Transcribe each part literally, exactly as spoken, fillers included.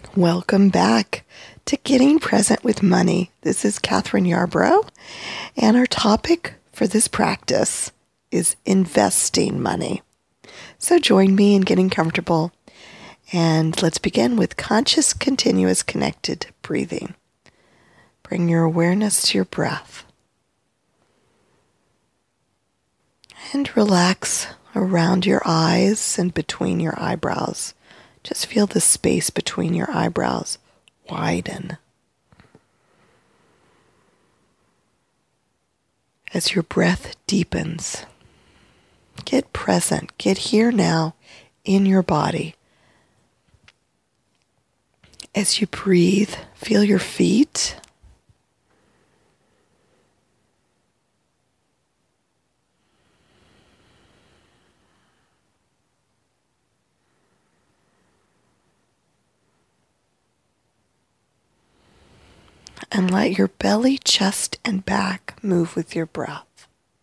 Welcome back to Getting Present with Money. This is Catherine Yarbrough, and our topic for this practice is investing money. So join me in getting comfortable, and let's begin with conscious, continuous, connected breathing. Bring your awareness to your breath, and relax around your eyes and between your eyebrows. Just feel the space between your eyebrows widen. As your breath deepens, get present, get here now in your body. As you breathe, feel your feet. And let your belly, chest, and back move with your breath.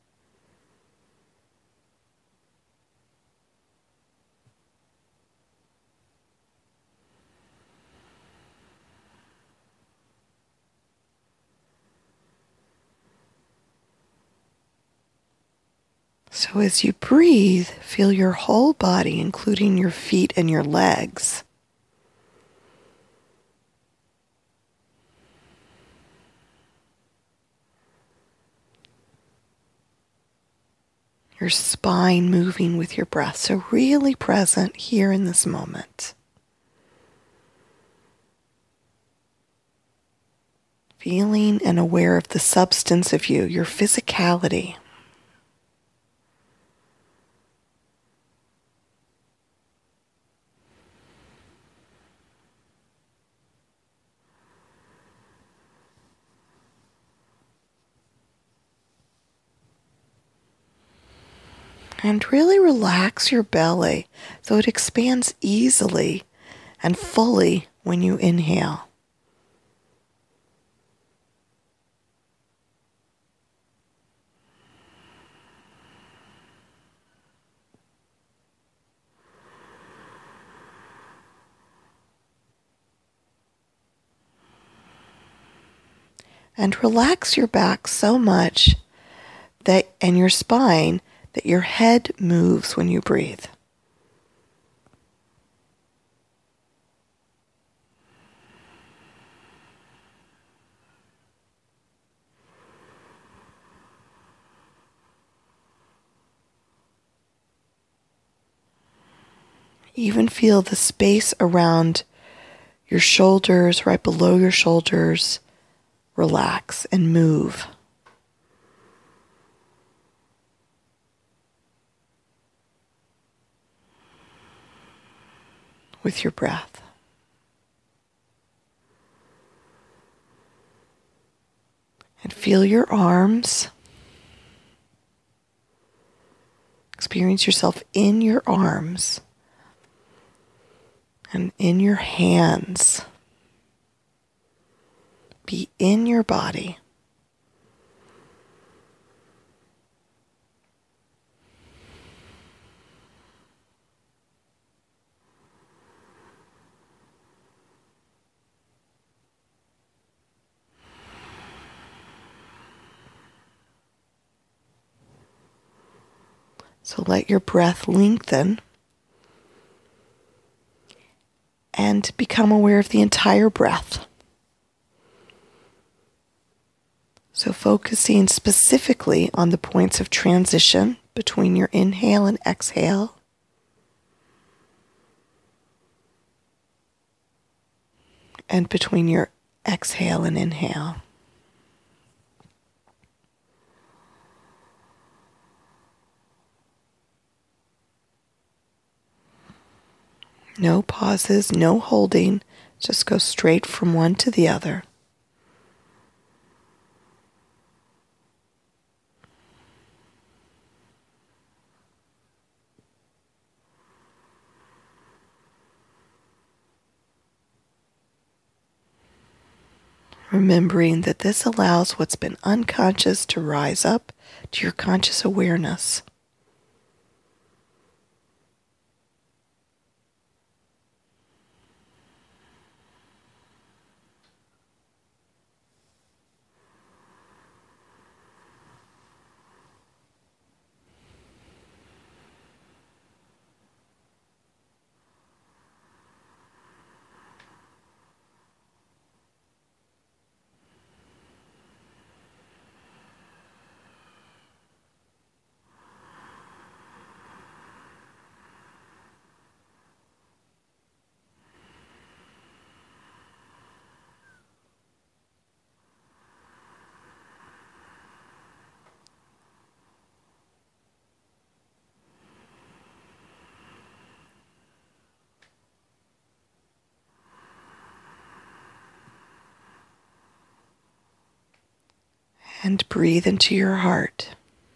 So as you breathe, feel your whole body, including your feet and your legs. Your spine moving with your breath. So really present here in this moment. Feeling and aware of the substance of you, your physicality. And really relax your belly so it expands easily and fully when you inhale. And relax your back so much that and your spine that your head moves when you breathe. Even feel the space around your shoulders, right below your shoulders, relax and move. With your breath. And feel your arms. Experience yourself in your arms and in your hands. Be in your body. So let your breath lengthen and become aware of the entire breath. So focusing specifically on the points of transition between your inhale and exhale. And between your exhale and inhale. No pauses, no holding, just go straight from one to the other. Remembering that this allows what's been unconscious to rise up to your conscious awareness. And breathe into your heart.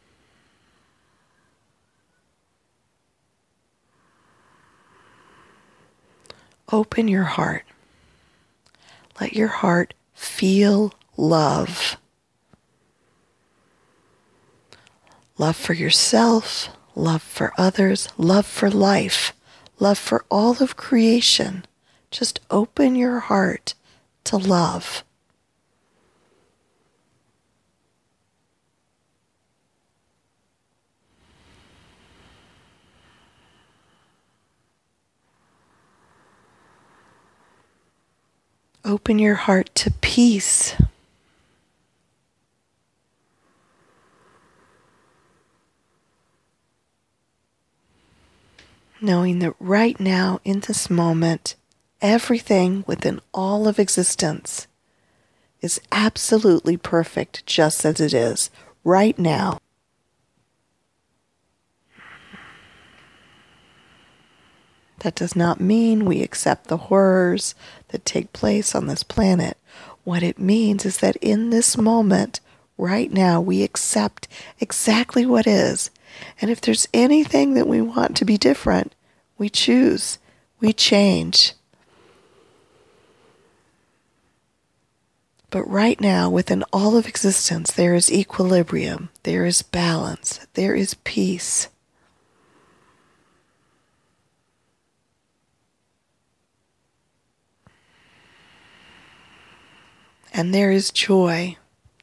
Open your heart. Let your heart feel love. Love for yourself, love for others, love for life, love for all of creation. Just open your heart to love. Open your heart to peace. Knowing that right now, in this moment, everything within all of existence is absolutely perfect just as it is, right now. That does not mean we accept the horrors that take place on this planet. What it means is that in this moment, right now, we accept exactly what is. And if there's anything that we want to be different, we choose, we change. But right now, within all of existence, there is equilibrium, there is balance, there is peace. And there is joy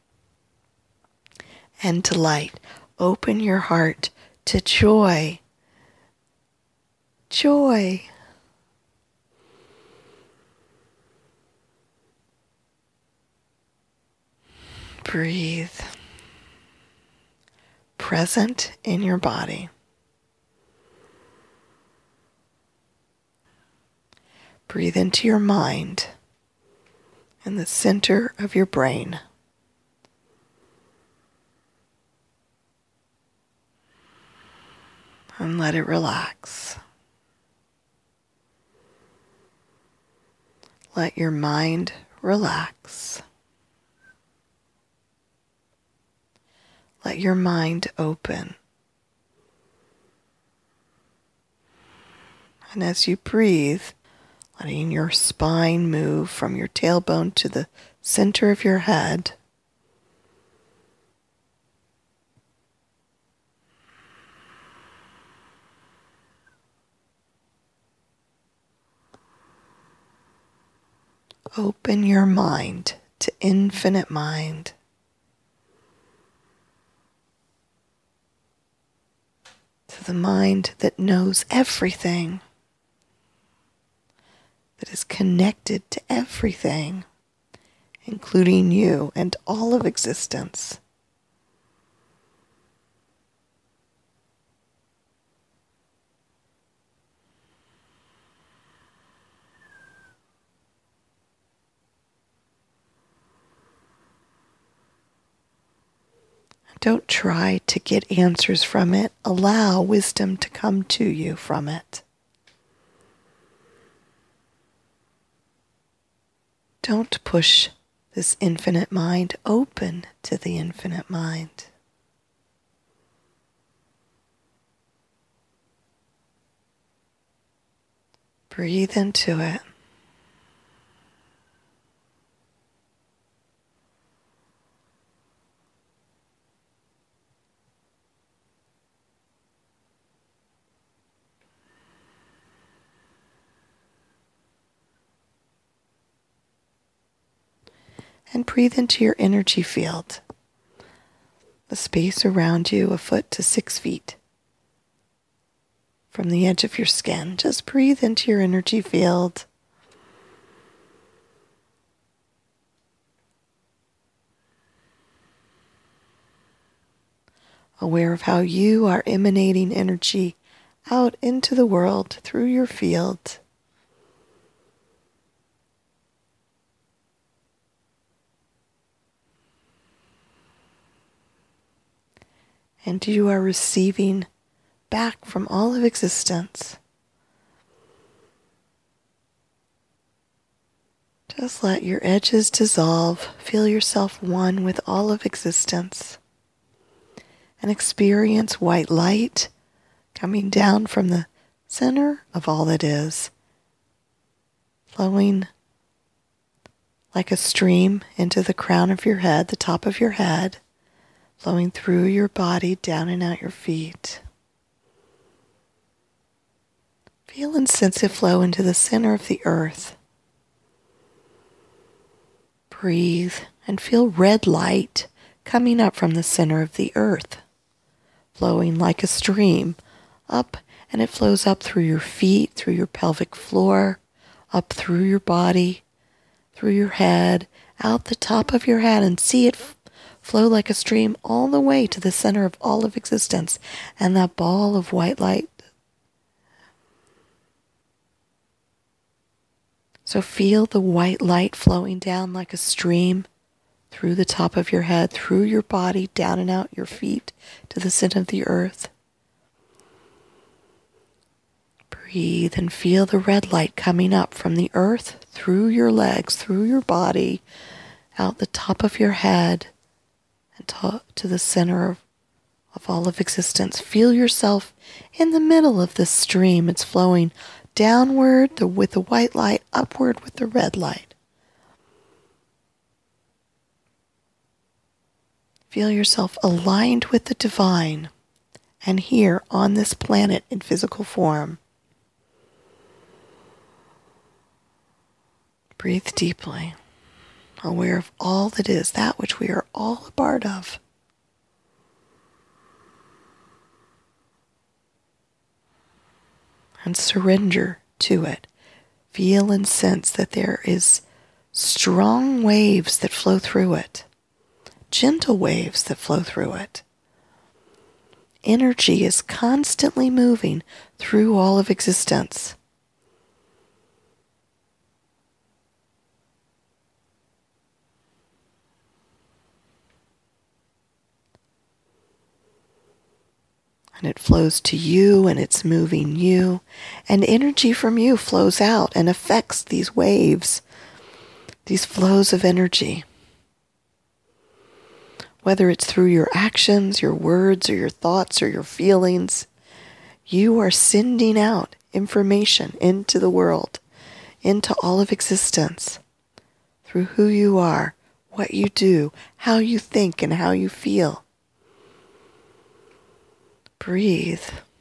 and delight. Open your heart to joy. Joy. Breathe. Present in your body. Breathe into your mind in the center of your brain. And let it relax. Let your mind relax. Let your mind open. And as you breathe, letting your spine move from your tailbone to the center of your head. Open your mind to infinite mind. To the mind that knows everything. That is connected to everything, including you and all of existence. Don't try to get answers from it. Allow wisdom to come to you from it. Don't push this infinite mind. Open to the infinite mind. Breathe into it. And breathe into your energy field. The space around you, a foot to six feet from the edge of your skin. Just breathe into your energy field. Aware of how you are emanating energy out into the world through your field. And you are receiving back from all of existence Just let your edges dissolve. Feel yourself one with all of existence. And experience white light coming down from the center of all that is, flowing like a stream into the crown of your head, the top of your head, flowing through your body, down and out your feet. Feel and sense it flow into the center of the earth. Breathe and feel red light coming up from the center of the earth, flowing like a stream up, and it flows up through your feet, through your pelvic floor, up through your body, through your head, out the top of your head, and see it f- flow like a stream all the way to the center of all of existence, and that ball of white light. So feel the white light flowing down like a stream through the top of your head, through your body, down and out your feet to the center of the earth. Breathe and feel the red light coming up from the earth, through your legs, through your body, out the top of your head, and to, to the center of, of all of existence. Feel yourself in the middle of this stream. It's flowing downward the, with the white light, upward with the red light. Feel yourself aligned with the divine and here on this planet in physical form. Breathe deeply, aware of all that is, that which we are all a part of. And surrender to it. Feel and sense that there is strong waves that flow through it, gentle waves that flow through it. Energy is constantly moving through all of existence. And it flows to you, and it's moving you. And energy from you flows out and affects these waves, these flows of energy. Whether it's through your actions, your words, or your thoughts, or your feelings, you are sending out information into the world, into all of existence, through who you are, what you do, how you think, and how you feel. Breathe.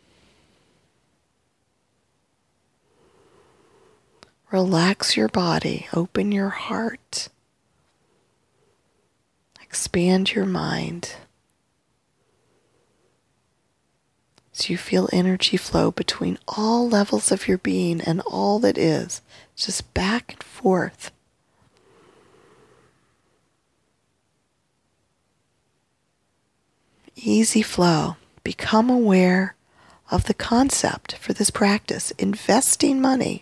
Relax your body. Open your heart. Expand your mind. So you feel energy flow between all levels of your being and all that is, just back and forth. Easy flow. Become aware of the concept for this practice, investing money.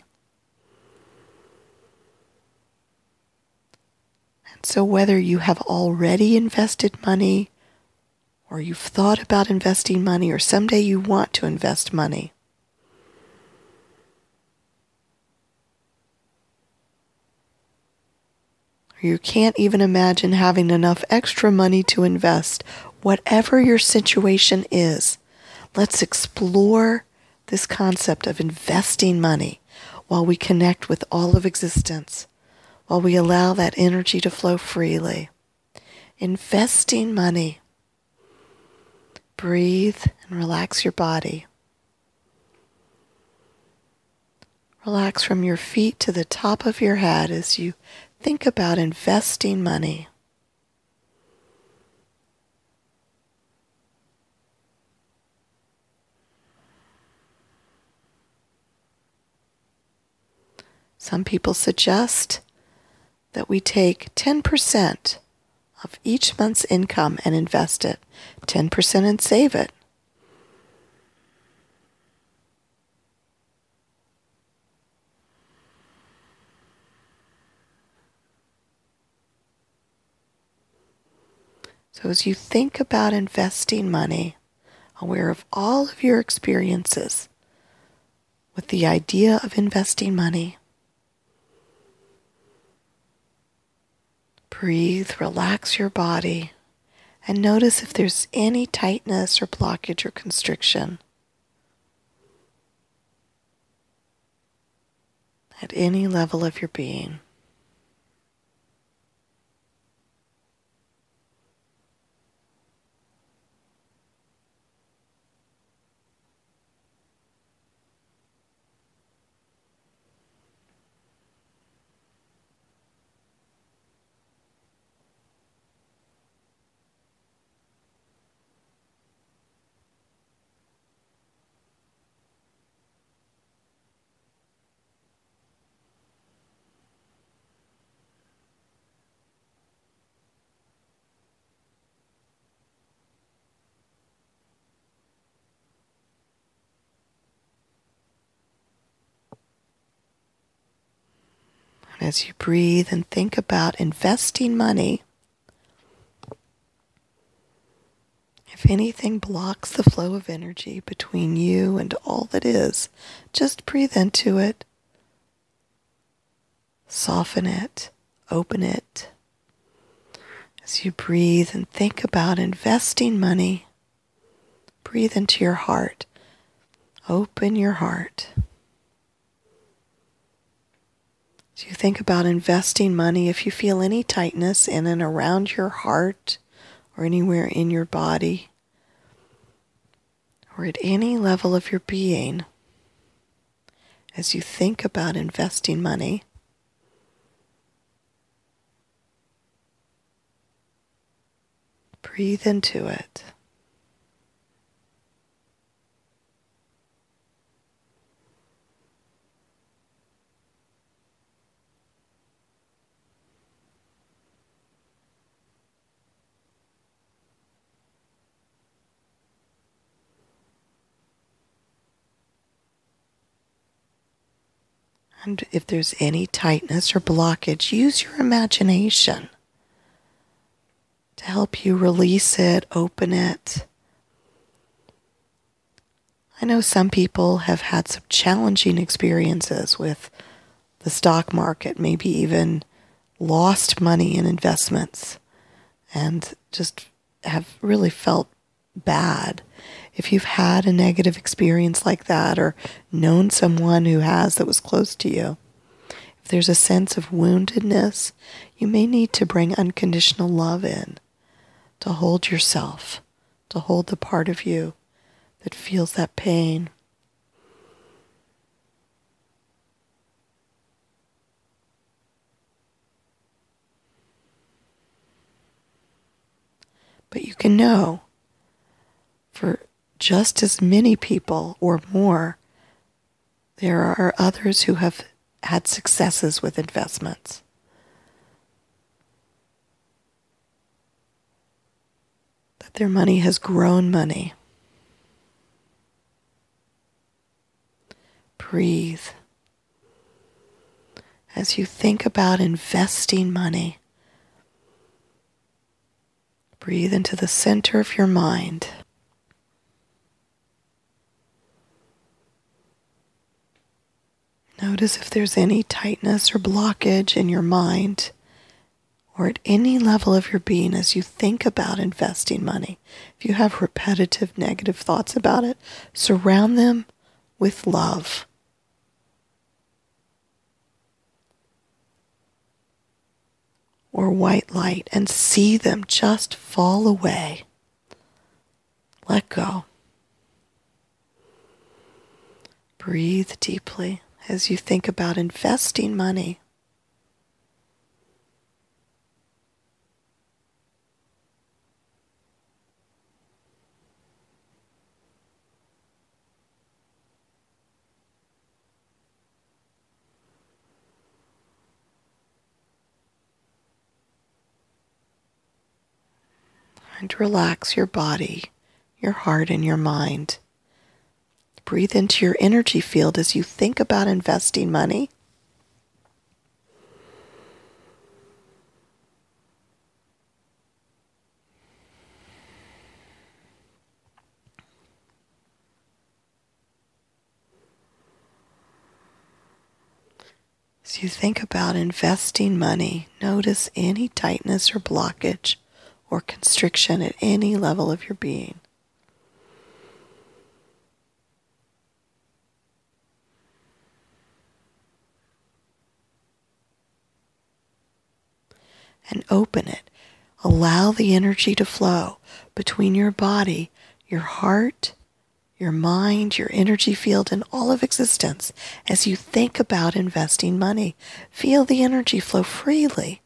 And so whether you have already invested money, or you've thought about investing money, or someday you want to invest money, or you can't even imagine having enough extra money to invest, whatever your situation is, let's explore this concept of investing money while we connect with all of existence, while we allow that energy to flow freely. Investing money. Breathe and relax your body. Relax from your feet to the top of your head as you think about investing money. Some people suggest that we take ten percent of each month's income and invest it, ten percent and save it. So as you think about investing money, aware of all of your experiences with the idea of investing money, Breathe, relax your body, and notice if there's any tightness or blockage or constriction at any level of your being. As you breathe and think about investing money, if anything blocks the flow of energy between you and all that is, just breathe into it, soften it, open it. As you breathe and think about investing money, breathe into your heart. Open your heart. As you think about investing money, if you feel any tightness in and around your heart or anywhere in your body or at any level of your being, as you think about investing money, breathe into it. And if there's any tightness or blockage, use your imagination to help you release it, open it. I know some people have had some challenging experiences with the stock market, maybe even lost money in investments and just have really felt bad. If you've had a negative experience like that or known someone who has that was close to you, if there's a sense of woundedness, you may need to bring unconditional love in to hold yourself, to hold the part of you that feels that pain. But you can know for just as many people or more, there are others who have had successes with investments. That their money has grown money. Breathe. As you think about investing money, breathe into the center of your mind. Notice if there's any tightness or blockage in your mind or at any level of your being as you think about investing money. If you have repetitive negative thoughts about it, surround them with love. Or white light and see them just fall away. Let go. Breathe deeply as you think about investing money. And relax your body, your heart, and your mind. Breathe into your energy field as you think about investing money. As you think about investing money, notice any tightness or blockage or constriction at any level of your being. And open it. Allow the energy to flow between your body, your heart, your mind, your energy field, and all of existence as you think about investing money. Feel the energy flow freely.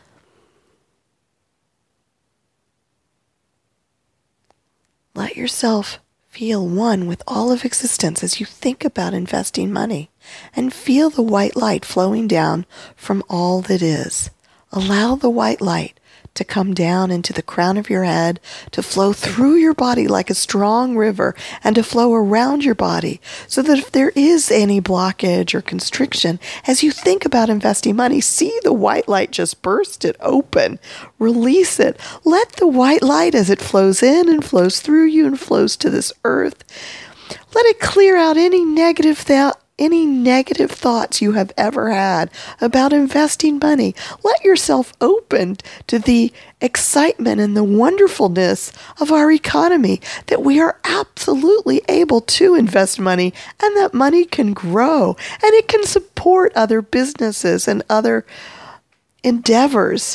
Let yourself feel one with all of existence as you think about investing money, and feel the white light flowing down from all that is. Allow the white light to come down into the crown of your head, to flow through your body like a strong river, and to flow around your body, so that if there is any blockage or constriction, as you think about investing money, see the white light just burst it open. Release it. Let the white light, as it flows in and flows through you and flows to this earth, let it clear out any negative thought, any negative thoughts you have ever had about investing money. Let yourself open to the excitement and the wonderfulness of our economy, that we are absolutely able to invest money, and that money can grow and it can support other businesses and other endeavors.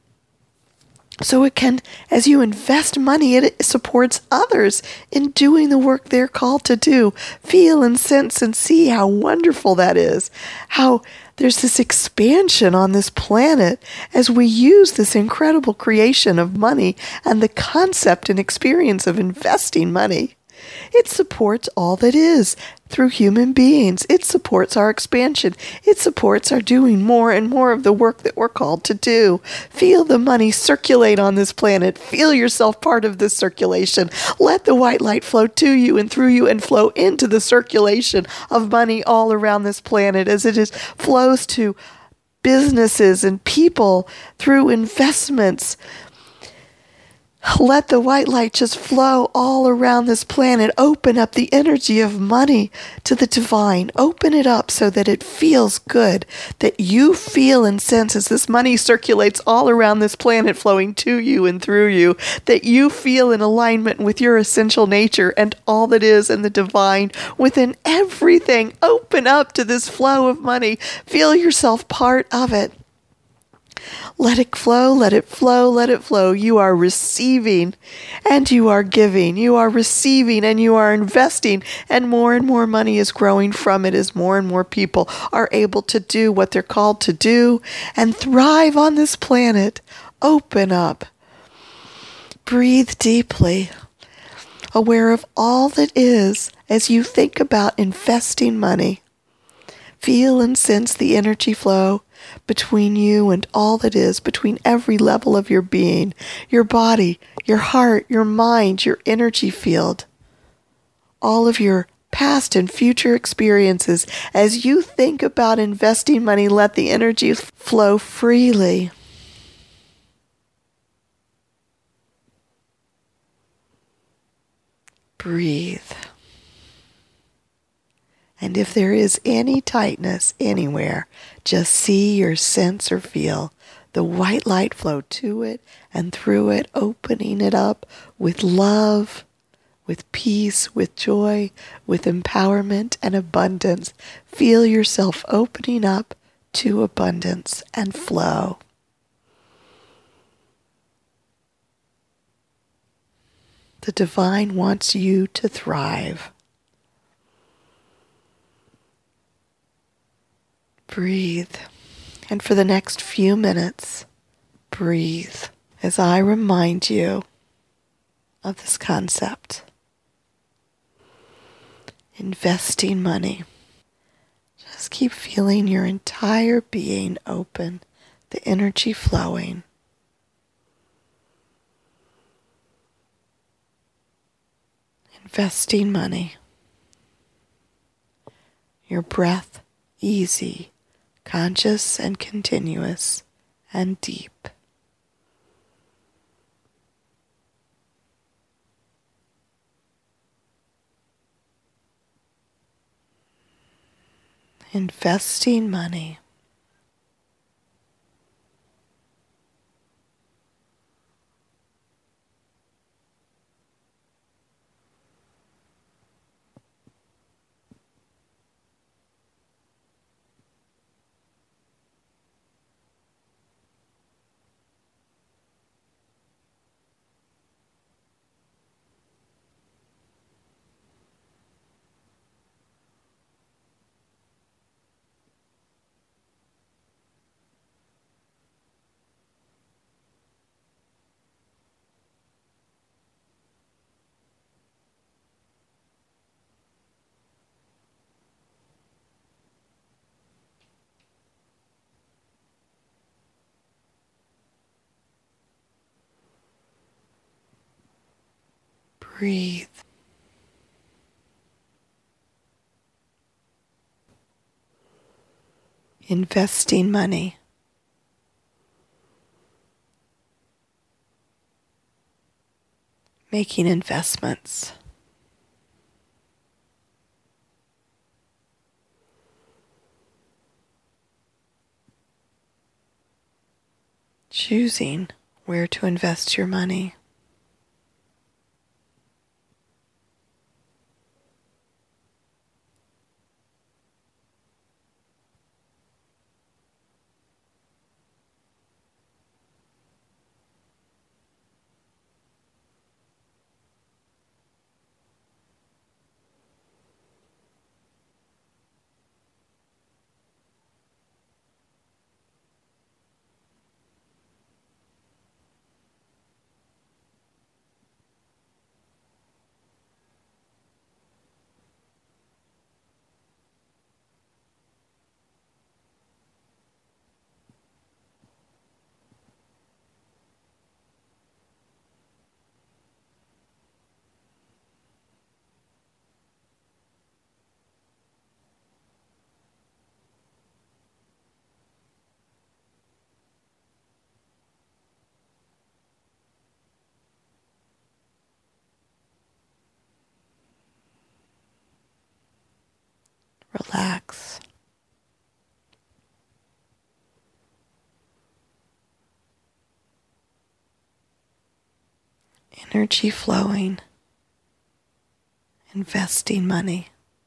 So it can, as you invest money, it supports others in doing the work they're called to do. Feel and sense and see how wonderful that is. How there's this expansion on this planet as we use this incredible creation of money and the concept and experience of investing money. It supports all that is through human beings. It supports our expansion. It supports our doing more and more of the work that we're called to do. Feel the money circulate on this planet. Feel yourself part of this circulation. Let the white light flow to you and through you and flow into the circulation of money all around this planet as it is flows to businesses and people through investments. Let the white light just flow all around this planet. Open up the energy of money to the divine. Open it up so that it feels good, that you feel and sense as this money circulates all around this planet, flowing to you and through you, that you feel in alignment with your essential nature and all that is in the divine within everything. Open up to this flow of money. Feel yourself part of it. Let it flow, let it flow, let it flow. You are receiving and you are giving. You are receiving and you are investing, and more and more money is growing from it as more and more people are able to do what they're called to do and thrive on this planet. Open up. Breathe deeply. Aware of all that is as you think about investing money. Feel and sense the energy flow between you and all that is, between every level of your being, your body, your heart, your mind, your energy field, all of your past and future experiences. As you think about investing money, let the energy flow freely. Breathe. And if there is any tightness anywhere, just see or sense or feel the white light flow to it and through it, opening it up with love, with peace, with joy, with empowerment and abundance. Feel yourself opening up to abundance and flow. The divine wants you to thrive. Breathe. And for the next few minutes, breathe as I remind you of this concept. Investing money. Just keep feeling your entire being open, the energy flowing. Investing money. Your breath easy, conscious and continuous and deep. Investing money. Breathe. Investing money. Making investments. Choosing where to invest your money. Relax. Energy flowing. Investing money.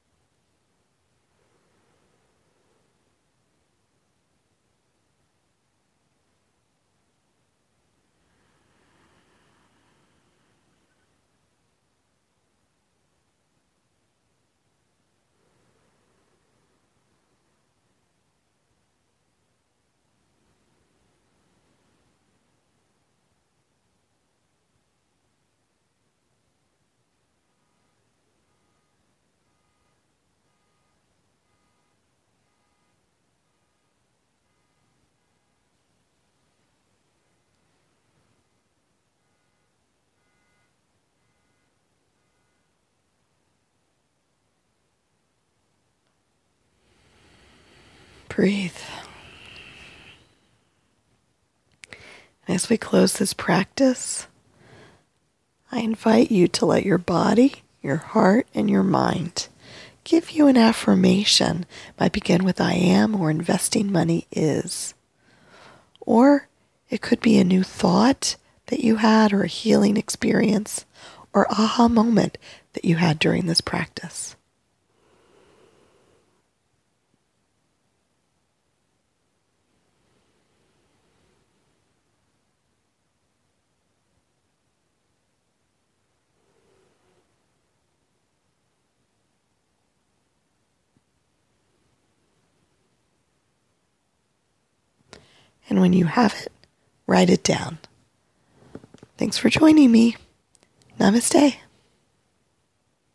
Breathe. And as we close this practice, I invite you to let your body, your heart, and your mind give you an affirmation. It might begin with I am or investing money is. Or it could be a new thought that you had or a healing experience or aha moment that you had during this practice. And when you have it, write it down. Thanks for joining me. Namaste.